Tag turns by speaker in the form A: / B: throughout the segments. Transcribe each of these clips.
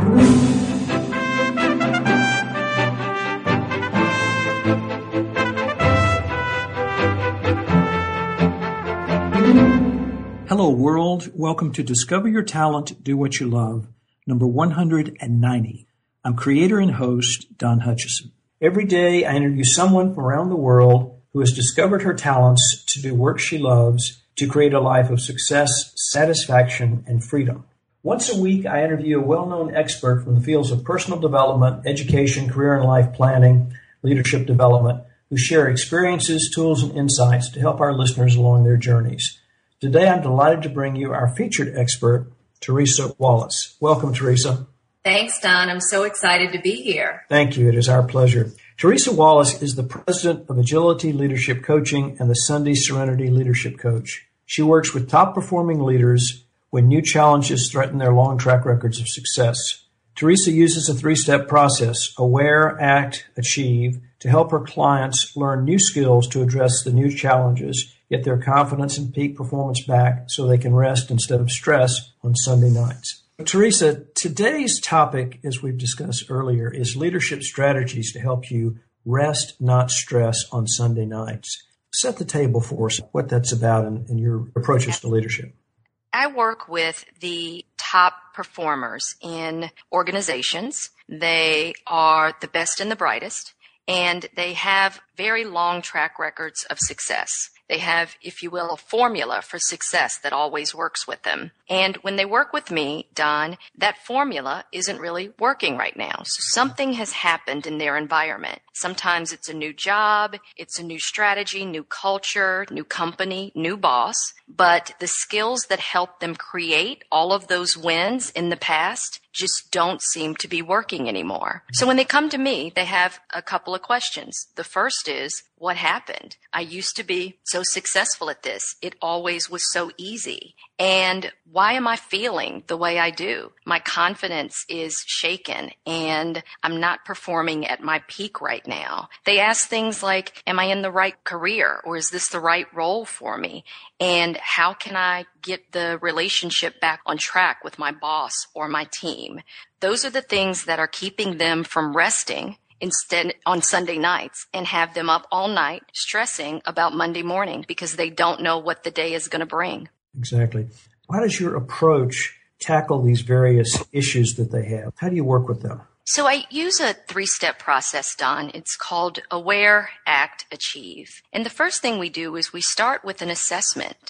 A: Hello, world. Welcome to Discover Your Talent, Do What You Love, number 190. I'm creator and host, Don Hutchison. Every day, I interview someone from around the world who has discovered her talents to do work she loves to create a life of success, satisfaction, and freedom. Once a week, I interview a well-known expert from the fields of personal development, education, career and life planning, leadership development, who share experiences, tools, and insights to help our listeners along their journeys. Today, I'm delighted to bring you our featured expert, Teresa Wallace. Welcome, Teresa.
B: Thanks, Don. I'm so excited to be here.
A: Thank you. It is our pleasure. Teresa Wallace is the president of Agility Leadership Coaching and the Sunday Serenity Leadership Coach. She works with top-performing leaders when new challenges threaten their long track records of success. Teresa uses a three-step process, aware, act, achieve, to help her clients learn new skills to address the new challenges, get their confidence and peak performance back so they can rest instead of stress on Sunday nights. Teresa, today's topic, as we've discussed earlier, is leadership strategies to help you rest, not stress on Sunday nights. Set the table for us, what that's about and your approaches to leadership.
B: I work with the top performers in organizations. They are the best and the brightest, and they have very long track records of success. They have, if you will, a formula for success that always works with them. And when they work with me, Don, that formula isn't really working right now. So something has happened in their environment. Sometimes it's a new job, it's a new strategy, new culture, new company, new boss. But the skills that help them create all of those wins in the past just don't seem to be working anymore. So when they come to me, they have a couple of questions. The first is, what happened? I used to be so successful at this. It always was so easy. And why am I feeling the way I do? My confidence is shaken and I'm not performing at my peak right now. They ask things like, am I in the right career or is this the right role for me? And how can I get the relationship back on track with my boss or my team? Those are the things that are keeping them from resting instead on Sunday nights and have them up all night stressing about Monday morning because they don't know what the day is going to bring.
A: Exactly. How does your approach tackle these various issues that they have? How do you work with them?
B: So I use a three-step process, Don. It's called aware, act, achieve. And the first thing we do is we start with an assessment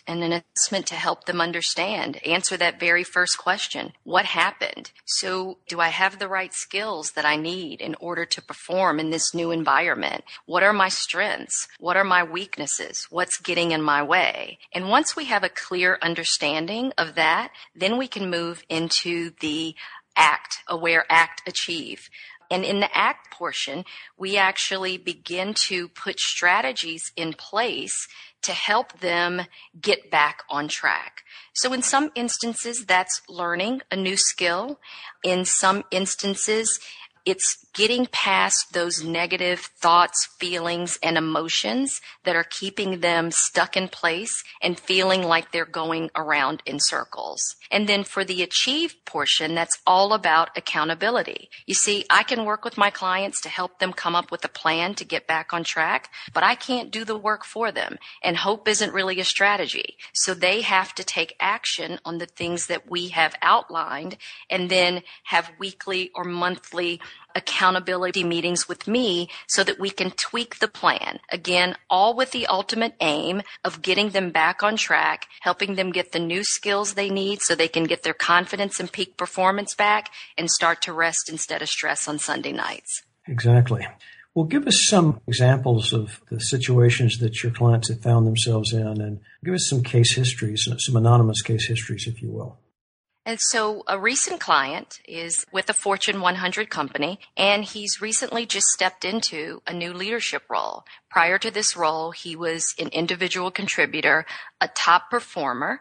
B: to help them understand, answer that very first question. What happened? So do I have the right skills that I need in order to perform in this new environment? What are my strengths? What are my weaknesses? What's getting in my way? And once we have a clear understanding of that, then we can move into the act, aware, act, achieve. And in the act portion, we actually begin to put strategies in place to help them get back on track. So in some instances, that's learning a new skill. In some instances, it's getting past those negative thoughts, feelings, and emotions that are keeping them stuck in place and feeling like they're going around in circles. And then for the achieve portion, that's all about accountability. You see, I can work with my clients to help them come up with a plan to get back on track, but I can't do the work for them. And hope isn't really a strategy. So they have to take action on the things that we have outlined and then have weekly or monthly accountability meetings with me so that we can tweak the plan. Again, all with the ultimate aim of getting them back on track, helping them get the new skills they need so they can get their confidence and peak performance back and start to rest instead of stress on Sunday nights.
A: Exactly. Well, give us some examples of the situations that your clients have found themselves in and give us some case histories, some anonymous case histories, if you will.
B: And so a recent client is with a Fortune 100 company, and he's recently just stepped into a new leadership role. Prior to this role, he was an individual contributor, a top performer,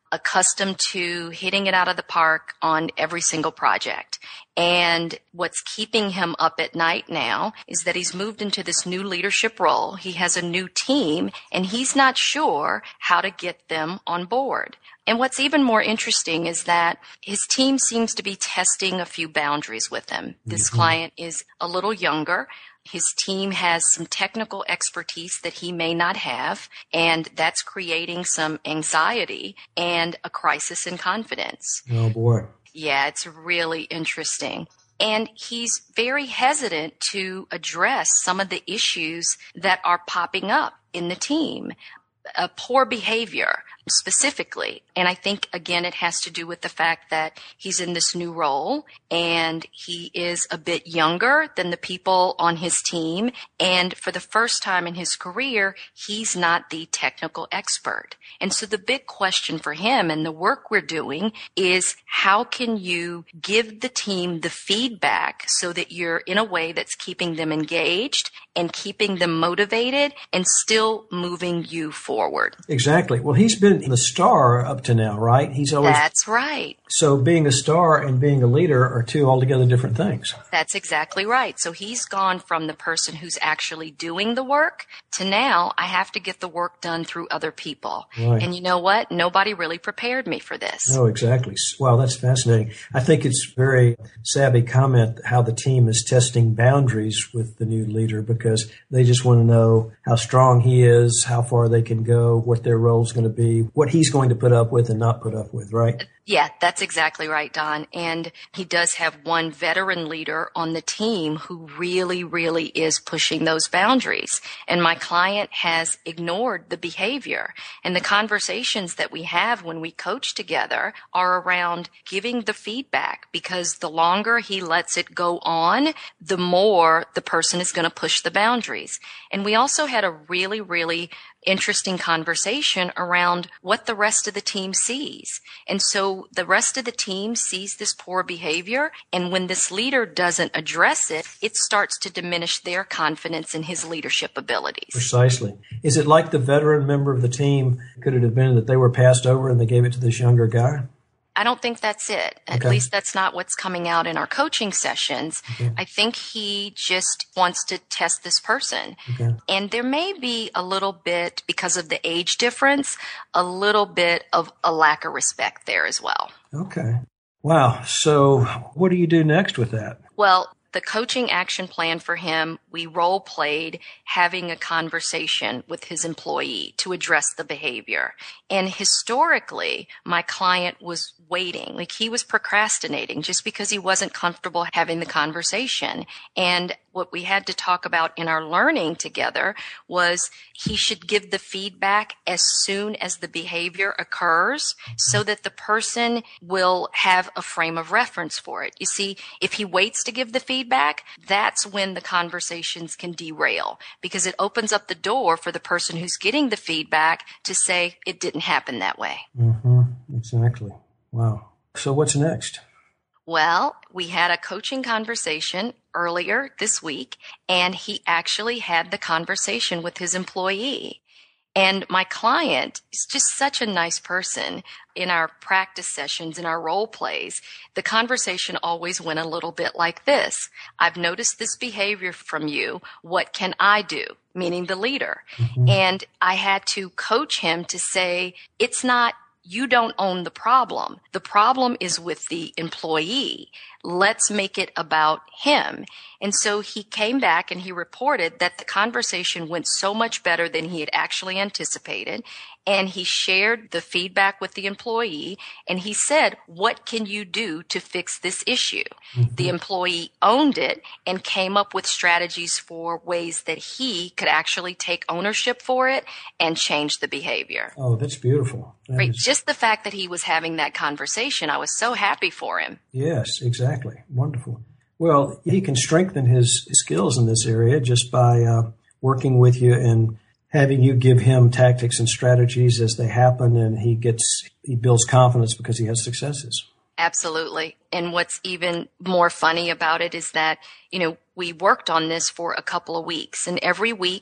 B: accustomed to hitting it out of the park on every single project. And what's keeping him up at night now is that he's moved into this new leadership role. He has a new team, and he's not sure how to get them on board. And what's even more interesting is that his team seems to be testing a few boundaries with him. This client is a little younger. His team has some technical expertise that he may not have, and that's creating some anxiety and a crisis in confidence.
A: Oh, boy.
B: Yeah, it's really interesting. And he's very hesitant to address some of the issues that are popping up in the team. Poor behavior specifically. And I think, again, it has to do with the fact that he's in this new role and he is a bit younger than the people on his team. And for the first time in his career, he's not the technical expert. And so the big question for him and the work we're doing is how can you give the team the feedback so that you're in a way that's keeping them engaged and keeping them motivated and still moving you forward.
A: Exactly. Well, he's been the star up to now, right? He's always.
B: That's right.
A: So being a star and being a leader are two altogether different things.
B: That's exactly right. So he's gone from the person who's actually doing the work to now I have to get the work done through other people.
A: Right.
B: And you know what? Nobody really prepared me for this.
A: No, exactly. Wow, that's fascinating. I think it's very savvy comment how the team is testing boundaries with the new leader because they just want to know how strong he is, how far they can go, what their role is going to be, what he's going to put up with and not put up with, right?
B: Yeah, that's exactly right, Don. And he does have one veteran leader on the team who really, really is pushing those boundaries. And my client has ignored the behavior. And the conversations that we have when we coach together are around giving the feedback because the longer he lets it go on, the more the person is going to push the boundaries. And we also had a really, really interesting conversation around what the rest of the team sees. And so the rest of the team sees this poor behavior, and when this leader doesn't address it, it starts to diminish their confidence in his leadership abilities.
A: Precisely. Is it like the veteran member of the team? Could it have been that they were passed over and they gave it to this younger guy?
B: I don't think that's it. At least that's not what's coming out in our coaching sessions. Okay. I think he just wants to test this person. Okay. And there may be a little bit, because of the age difference, a little bit of a lack of respect there as well.
A: Okay. Wow. So what do you do next with that?
B: Well, the coaching action plan for him, we role played having a conversation with his employee to address the behavior. And historically, my client was waiting, like he was procrastinating just because he wasn't comfortable having the conversation. And what we had to talk about in our learning together was he should give the feedback as soon as the behavior occurs so that the person will have a frame of reference for it. You see, if he waits to give the feedback, that's when the conversations can derail because it opens up the door for the person who's getting the feedback to say it didn't happen that way.
A: Mm-hmm. Exactly. Wow. So what's next?
B: Well, we had a coaching conversation earlier this week, and he actually had the conversation with his employee. And my client is just such a nice person. In our practice sessions, in our role plays, the conversation always went a little bit like this. I've noticed this behavior from you. What can I do? Meaning the leader. Mm-hmm. And I had to coach him to say, it's not you don't own the problem. The problem is with the employee. Let's make it about him. And so he came back and he reported that the conversation went so much better than he had actually anticipated. And he shared the feedback with the employee and he said, what can you do to fix this issue? Mm-hmm. The employee owned it and came up with strategies for ways that he could actually take ownership for it and change the behavior.
A: Oh, that's beautiful.
B: Right. Just the fact that he was having that conversation, I was so happy for him.
A: Yes, exactly. Wonderful. Well, he can strengthen his skills in this area just by working with you and having you give him tactics and strategies as they happen, and he builds confidence because he has successes.
B: Absolutely. And what's even more funny about it is that, we worked on this for a couple of weeks, and every week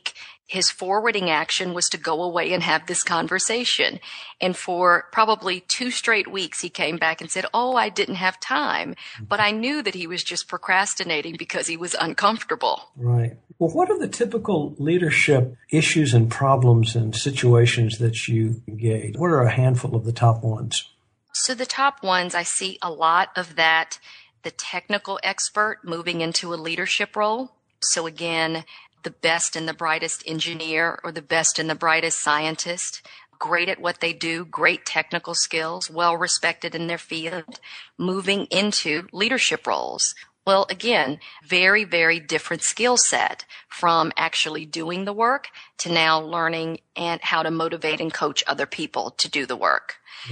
B: his forwarding action was to go away and have this conversation. And for probably 2 straight weeks, he came back and said, "Oh, I didn't have time." But I knew that he was just procrastinating because he was uncomfortable.
A: Right. Well, what are the typical leadership issues and problems and situations that you engage? What are a handful of the top ones?
B: So the top ones, I see a lot of that, the technical expert moving into a leadership role. So again, the best and the brightest engineer or the best and the brightest scientist, great at what they do, great technical skills, well respected in their field, moving into leadership roles. Well, again, very, very different skill set from actually doing the work to now learning and how to motivate and coach other people to do the work.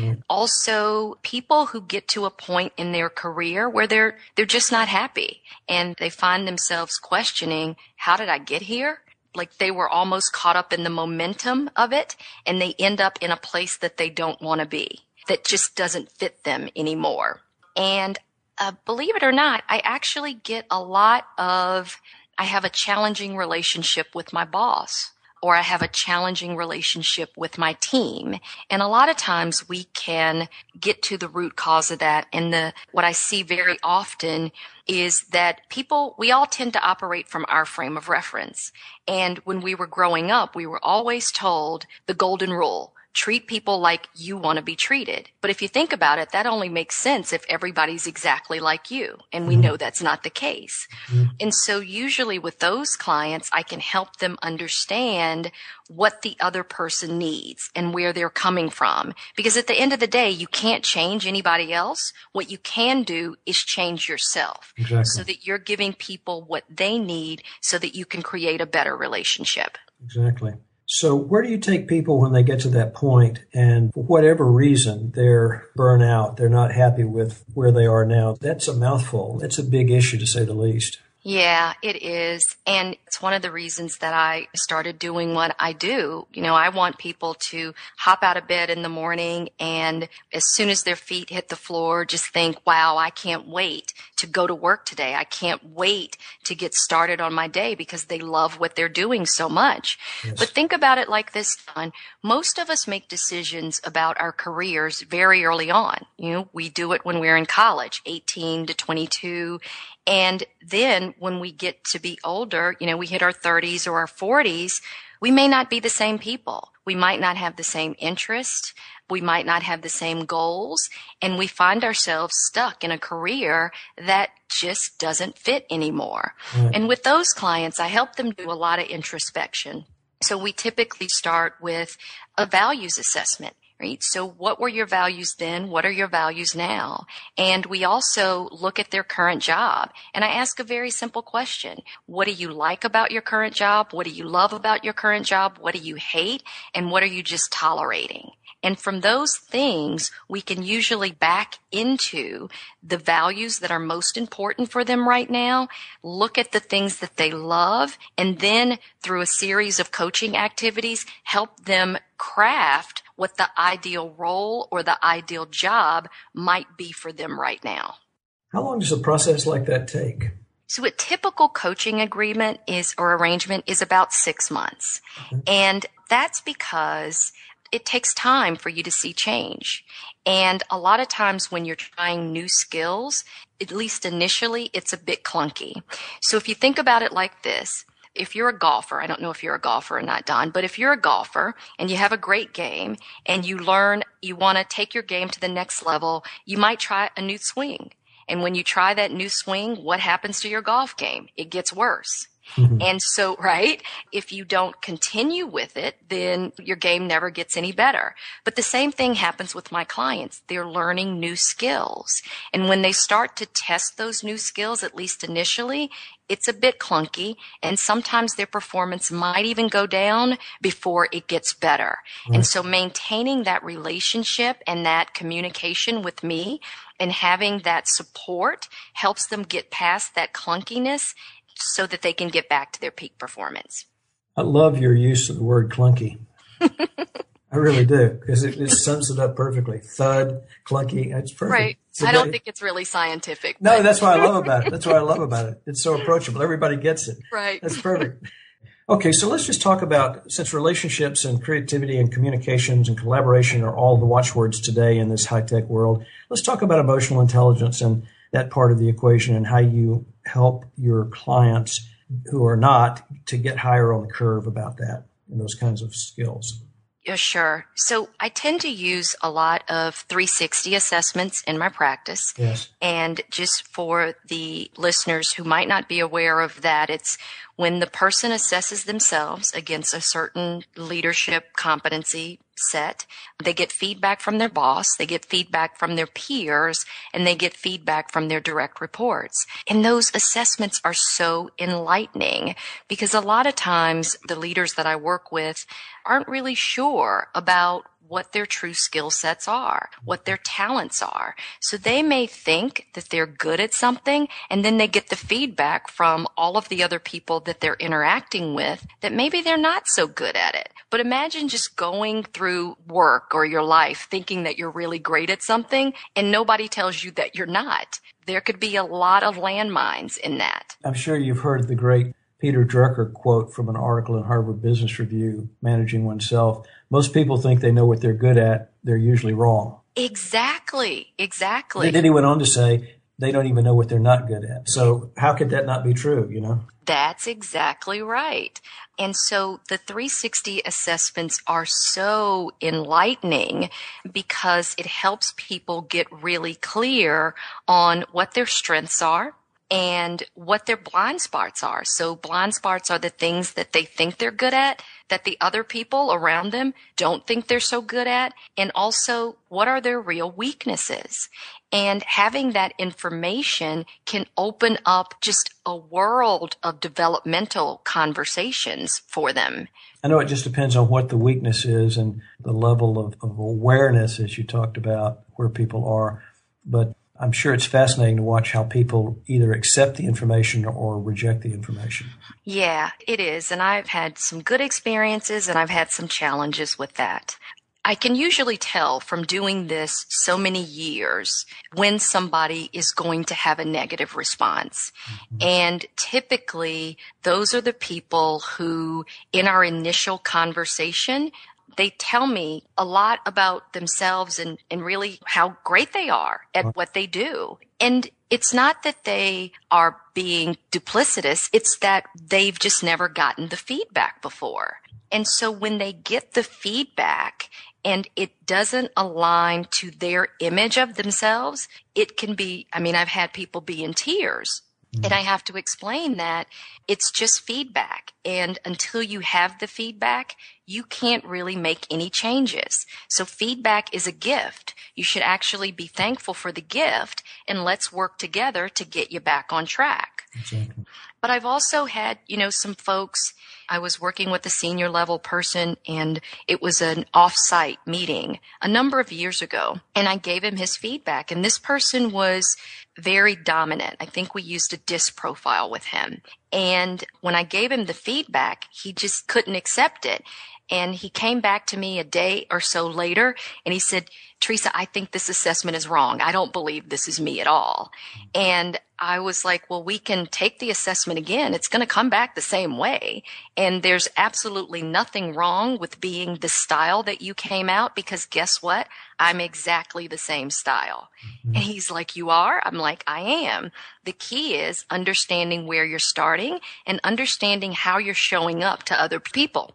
B: Also, people who get to a point in their career where they're just not happy and they find themselves questioning, how did I get here? Like they were almost caught up in the momentum of it and they end up in a place that they don't want to be, that just doesn't fit them anymore. And believe it or not, I actually get a lot of, I have a challenging relationship with my boss, or I have a challenging relationship with my team. And a lot of times we can get to the root cause of that. And what I see very often is that we all tend to operate from our frame of reference. And when we were growing up, we were always told the golden rule: treat people like you want to be treated. But if you think about it, that only makes sense if everybody's exactly like you. And we know that's not the case. And so usually with those clients, I can help them understand what the other person needs and where they're coming from. Because at the end of the day, you can't change anybody else. What you can do is change yourself.
A: Exactly.
B: So that you're giving people what they need so that you can create a better relationship.
A: Exactly. So where do you take people when they get to that point and for whatever reason they're burnt out, they're not happy with where they are now? That's a mouthful. It's a big issue to say the least.
B: Yeah, it is. And it's one of the reasons that I started doing what I do. You know, I want people to hop out of bed in the morning and as soon as their feet hit the floor, just think, wow, I can't wait to go to work today. I can't wait to get started on my day because they love what they're doing so much. Yes. But think about it like this, Don. Most of us make decisions about our careers very early on. You know, we do it when we're in college, 18 to 22. And then when we get to be older, you know, we hit our 30s or our 40s, we may not be the same people. We might not have the same interest. We might not have the same goals. And we find ourselves stuck in a career that just doesn't fit anymore. And with those clients, I help them do a lot of introspection. So we typically start with a values assessment. Right? So what were your values then? What are your values now? And we also look at their current job. And I ask a very simple question. What do you like about your current job? What do you love about your current job? What do you hate? And what are you just tolerating? And from those things, we can usually back into the values that are most important for them right now, look at the things that they love, and then through a series of coaching activities, help them craft what the ideal role or the ideal job might be for them right now.
A: How long does a process like that take?
B: So a typical coaching agreement or arrangement is about 6 months. And that's because it takes time for you to see change. And a lot of times when you're trying new skills, at least initially, it's a bit clunky. So if you think about it like this, if you're a golfer, I don't know if you're a golfer or not, Don, but if you're a golfer and you have a great game and you want to take your game to the next level, you might try a new swing. And when you try that new swing, what happens to your golf game? It gets worse. And so, right, if you don't continue with it, then your game never gets any better. But the same thing happens with my clients. They're learning new skills. And when they start to test those new skills, at least initially, it's a bit clunky. And sometimes their performance might even go down before it gets better. Right. And so maintaining that relationship and that communication with me and having that support helps them get past that clunkiness so that they can get back to their peak performance.
A: I love your use of the word clunky. I really do, because it sums it up perfectly. Thud, clunky, it's perfect.
B: Right. I don't think it's really scientific.
A: No, that's what I love about it. That's what I love about it. It's so approachable. Everybody gets it.
B: Right.
A: That's perfect. Okay, so let's just talk about, since relationships and creativity and communications and collaboration are all the watchwords today in this high-tech world, let's talk about emotional intelligence and that part of the equation and how you help your clients who are not to get higher on the curve about that and those kinds of skills.
B: Yeah, sure. So I tend to use a lot of 360 assessments in my practice.
A: Yes.
B: And just for the listeners who might not be aware of that, it's when the person assesses themselves against a certain leadership competency set, they get feedback from their boss, they get feedback from their peers, and they get feedback from their direct reports. And those assessments are so enlightening because a lot of times the leaders that I work with aren't really sure about what their true skill sets are, what their talents are. So they may think that they're good at something, and then they get the feedback from all of the other people that they're interacting with that maybe they're not so good at it. But imagine just going through work or your life thinking that you're really great at something, and nobody tells you that you're not. There could be a lot of landmines in that.
A: I'm sure you've heard the great Peter Drucker quote from an article in Harvard Business Review, Managing Oneself. Most people think they know what they're good at. They're usually wrong.
B: Exactly.
A: Then he went on to say they don't even know what they're not good at. So how could that not be true, you know?
B: That's exactly right. And so the 360 assessments are so enlightening because it helps people get really clear on what their strengths are and what their blind spots are. So blind spots are the things that they think they're good at, that the other people around them don't think they're so good at, and also what are their real weaknesses. And having that information can open up just a world of developmental conversations for them.
A: I know it just depends on what the weakness is and the level of awareness, as you talked about, where people are. But I'm sure it's fascinating to watch how people either accept the information or reject the information.
B: Yeah, it is. And I've had some good experiences and I've had some challenges with that. I can usually tell from doing this so many years when somebody is going to have a negative response. Mm-hmm. And typically those are the people who in our initial conversation, they tell me a lot about themselves and really how great they are at what they do. And it's not that they are being duplicitous. It's that they've just never gotten the feedback before. And so when they get the feedback and it doesn't align to their image of themselves, it can be, I've had people be in tears. And I have to explain that it's just feedback. And until you have the feedback, you can't really make any changes. So feedback is a gift. You should actually be thankful for the gift and let's work together to get you back on track.
A: Exactly.
B: But I've also had, some folks, I was working with a senior level person and it was an off-site meeting a number of years ago. And I gave him his feedback and this person was very dominant. I think we used a DISC profile with him. And when I gave him the feedback, he just couldn't accept it. And he came back to me a day or so later and he said, Teresa, I think this assessment is wrong. I don't believe this is me at all. And I was like, well, we can take the assessment again. It's going to come back the same way. And there's absolutely nothing wrong with being the style that you came out because guess what? I'm exactly the same style. Mm-hmm. And he's like, you are? I'm like, I am. The key is understanding where you're starting and understanding how you're showing up to other people.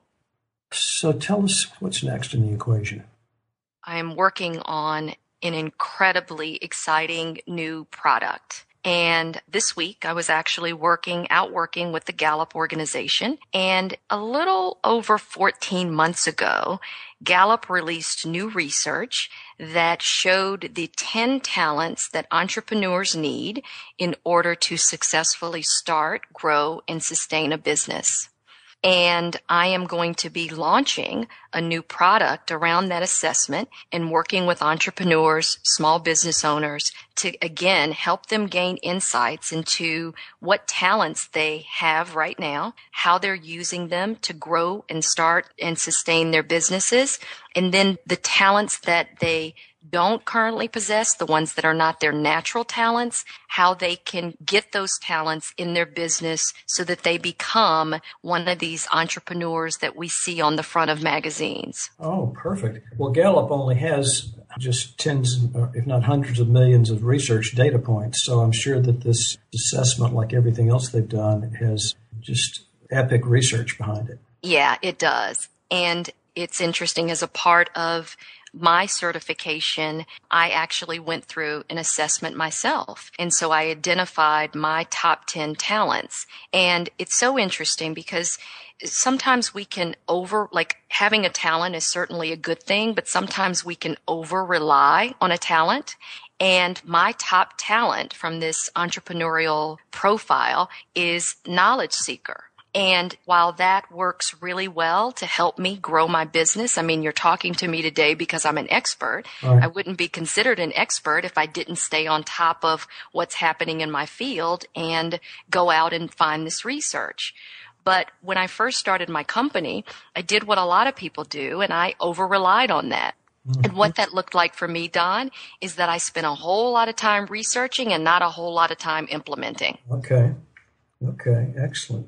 A: So tell us what's next in the equation.
B: I am working on an incredibly exciting new product. And this week I was actually working with the Gallup organization. And a little over 14 months ago, Gallup released new research that showed the 10 talents that entrepreneurs need in order to successfully start, grow, and sustain a business. And I am going to be launching a new product around that assessment and working with entrepreneurs, small business owners to, again, help them gain insights into what talents they have right now, how they're using them to grow and start and sustain their businesses, and then the talents that they don't currently possess, the ones that are not their natural talents, how they can get those talents in their business so that they become one of these entrepreneurs that we see on the front of magazines.
A: Oh, perfect. Well, Gallup only has just tens, if not hundreds of millions of research data points. So I'm sure that this assessment, like everything else they've done, has just epic research behind it.
B: Yeah, it does. And it's interesting, as a part of my certification, I actually went through an assessment myself. And so I identified my top 10 talents. And it's so interesting because sometimes we can having a talent is certainly a good thing, but sometimes we can over rely on a talent. And my top talent from this entrepreneurial profile is knowledge seeker. And while that works really well to help me grow my business, I mean, you're talking to me today because I'm an expert.
A: Right.
B: I wouldn't be considered an expert if I didn't stay on top of what's happening in my field and go out and find this research. But when I first started my company, I did what a lot of people do, and I over-relied on that. Mm-hmm. And what that looked like for me, Don, is that I spent a whole lot of time researching and not a whole lot of time implementing.
A: Okay. Excellent.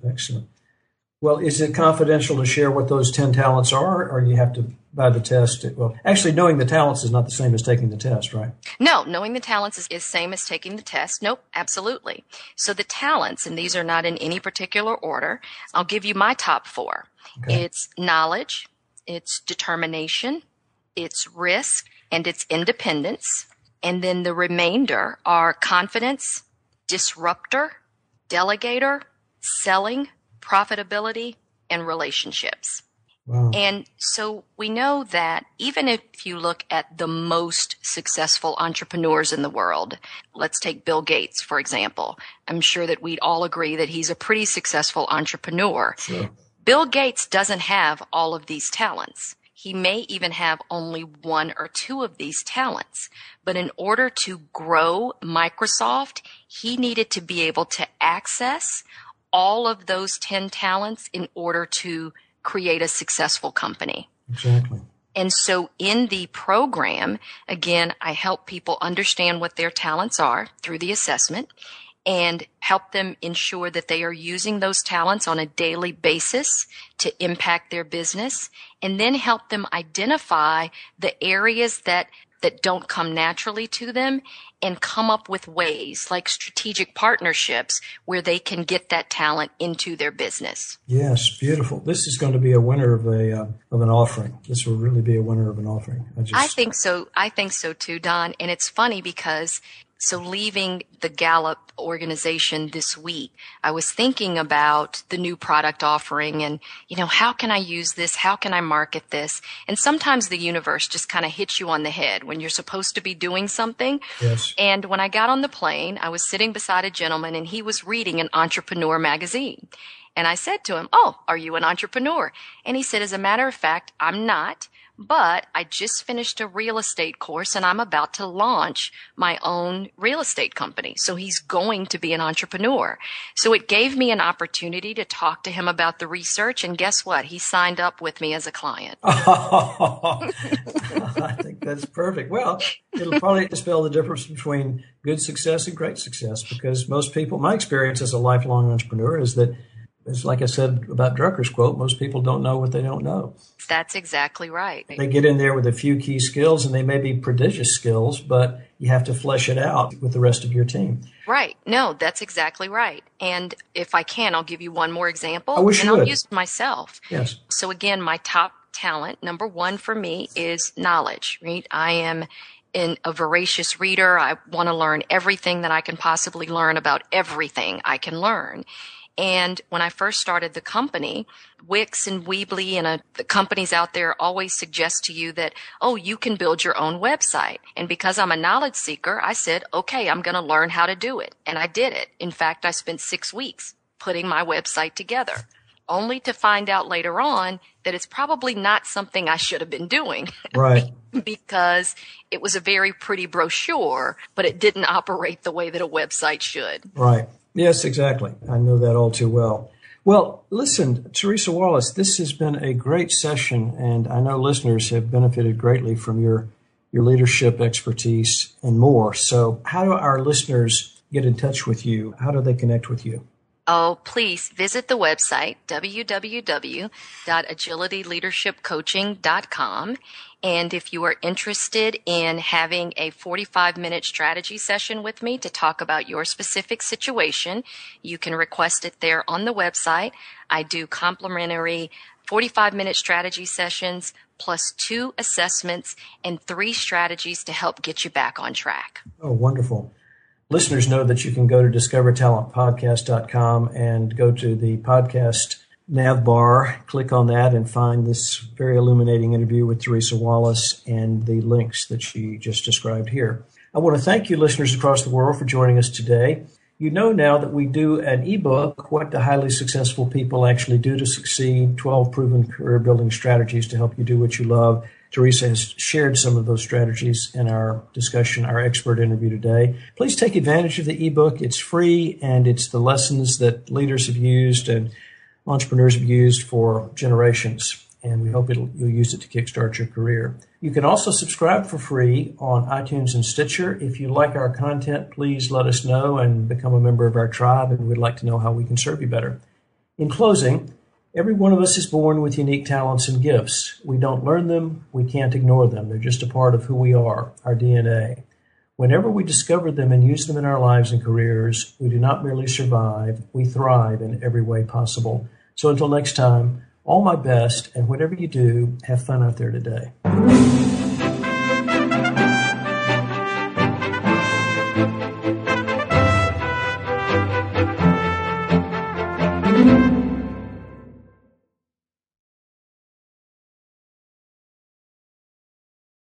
A: Well, is it confidential to share what those 10 talents are, or you have to buy the test? Well, actually, knowing the talents is not the same as taking the test, right?
B: No, knowing the talents is same as taking the test. Nope, absolutely. So the talents, and these are not in any particular order, I'll give you my top 4. Okay. It's knowledge, it's determination, it's risk, and it's independence. And then the remainder are confidence, disruptor, delegator, selling, profitability, and relationships.
A: Wow.
B: And so we know that even if you look at the most successful entrepreneurs in the world, let's take Bill Gates, for example. I'm sure that we'd all agree that he's a pretty successful entrepreneur.
A: Sure.
B: Bill Gates doesn't have all of these talents. He may even have only 1 or 2 of these talents. But in order to grow Microsoft, he needed to be able to access all of those 10 talents in order to create a successful company.
A: Exactly.
B: And so in the program, again, I help people understand what their talents are through the assessment and help them ensure that they are using those talents on a daily basis to impact their business, and then help them identify the areas that don't come naturally to them and come up with ways like strategic partnerships where they can get that talent into their business.
A: Yes, beautiful. This is going to be a winner of an offering. This will really be a winner of an offering.
B: I think so. I think so too, Don. And it's funny because leaving the Gallup organization this week, I was thinking about the new product offering and, how can I use this? How can I market this? And sometimes the universe just kind of hits you on the head when you're supposed to be doing something.
A: Yes.
B: And when I got on the plane, I was sitting beside a gentleman and he was reading an entrepreneur magazine. And I said to him, "Oh, are you an entrepreneur?" And he said, "As a matter of fact, I'm not. But I just finished a real estate course and I'm about to launch my own real estate company." So he's going to be an entrepreneur. So it gave me an opportunity to talk to him about the research. And guess what? He signed up with me as a client.
A: Oh, I think that's perfect. Well, it'll probably dispel the difference between good success and great success, because most people, my experience as a lifelong entrepreneur is that, it's like I said about Drucker's quote, most people don't know what they don't know.
B: That's exactly right.
A: They get in there with a few key skills, and they may be prodigious skills, but you have to flesh it out with the rest of your team.
B: Right. No, that's exactly right. And if I can, I'll give you one more example.
A: I wish you would.
B: I'll use myself.
A: Yes.
B: So again, my top talent, number 1 for me, is knowledge, right? I am a voracious reader. I want to learn everything that I can possibly learn about everything I can learn. And when I first started the company, Wix and Weebly and the companies out there always suggest to you that, oh, you can build your own website. And because I'm a knowledge seeker, I said, okay, I'm going to learn how to do it. And I did it. In fact, I spent 6 weeks putting my website together, only to find out later on that it's probably not something I should have been doing.
A: Right.
B: Because it was a very pretty brochure, but it didn't operate the way that a website should.
A: Right. Yes, exactly. I know that all too well. Well, listen, Teresa Wallace, this has been a great session, and I know listeners have benefited greatly from your your leadership expertise, and more. So how do our listeners get in touch with you? How do they connect with you?
B: Oh, please visit the website, www.agilityleadershipcoaching.com. And if you are interested in having a 45-minute strategy session with me to talk about your specific situation, you can request it there on the website. I do complimentary 45-minute strategy sessions plus 2 assessments and 3 strategies to help get you back on track.
A: Oh, wonderful. Listeners know that you can go to discovertalentpodcast.com and go to the podcast nav bar, click on that, and find this very illuminating interview with Teresa Wallace and the links that she just described here. I want to thank you, listeners across the world, for joining us today. You know now that we do an ebook, What Do Highly Successful People Actually Do to Succeed? 12 Proven Career Building Strategies to Help You Do What You Love. Teresa has shared some of those strategies in our discussion, our expert interview today. Please take advantage of the ebook. It's free, and it's the lessons that leaders have used and entrepreneurs have used for generations, and we hope you'll use it to kickstart your career. You can also subscribe for free on iTunes and Stitcher. If you like our content, please let us know and become a member of our tribe, and we'd like to know how we can serve you better. In closing, every one of us is born with unique talents and gifts. We don't learn them. We can't ignore them. They're just a part of who we are, our DNA. Whenever we discover them and use them in our lives and careers, we do not merely survive, we thrive in every way possible. So until next time, all my best, and whatever you do, have fun out there today.